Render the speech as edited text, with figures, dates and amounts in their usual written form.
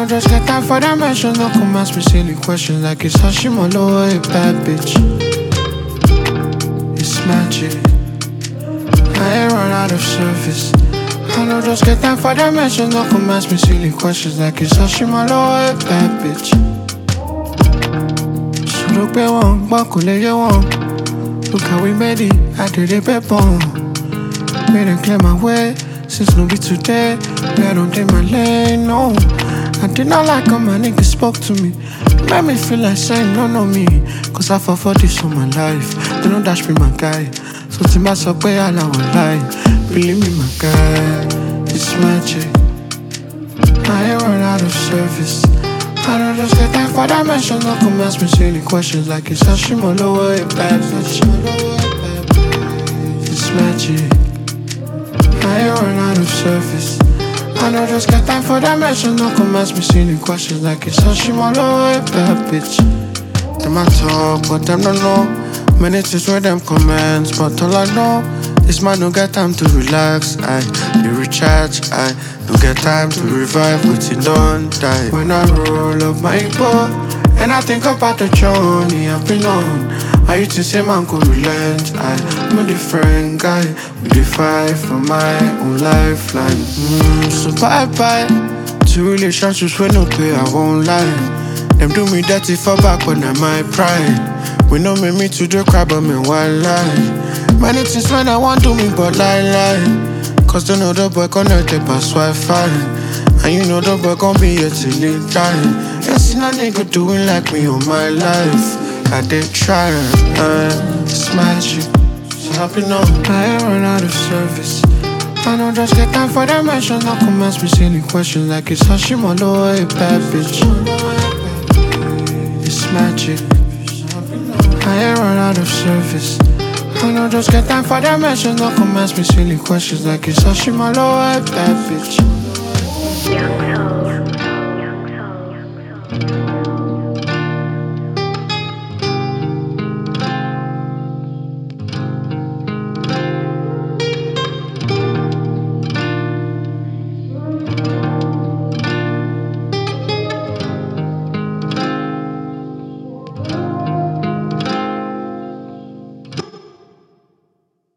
don't just get time for that mention. No come ask me silly questions like it's Hashimoto, a bad bitch. It's magic. I ain't run out of service. I don't just get time for that mention. No come ask me silly questions like it's Hashimoto, a bad bitch. So look at one, buckle one. Look how we made it, I did it back on. Made them clear my way, since no be today. I don't take my lane, no. I did not like how my niggas spoke to me. Made me feel like saying no, no me. Cause I fought for this all my life. They don't dash me my guy. So Timba so pay all our lie. Believe me my guy, it's magic. I ain't run out of service. I don't just get time for that mention. No come ask me silly questions like it's Hashimoto, a bad bitch. It's magic. I ain't run out of service. I don't just get time for that mention. No come ask me silly questions like it's Hashimoto, a bad bitch. Them I talk, but them don't know. Many things with them comments, but all I know is man no get time to relax. I dey recharge, I no get time to revive what you don't die. When I roll up my boat and I think about the journey I've been on, I used to say man could relent. I'm a different guy, we dey fight for my own lifeline. So bye bye to relationships with no pay, I won't lie. Them do me dirty for back when I'm my pride. We know me to the cry, but me one lie. Many things when I want to me, but lie. Cause they know the boy connected past Wi-Fi. And you know the boy gon' be here till he die. Ain't seen a nigga doing like me all my life. I did try, it's magic. So happy now, I ain't run out of service. I don't just get time for that mention. No come ask me silly questions like it's Hashimoto, a bad bitch. It's magic. I ain't run out of service. I don't just get time for that mention. No come ask me silly questions like it's Hashimoto, a bad bitch. Young soul, young soul, young soul.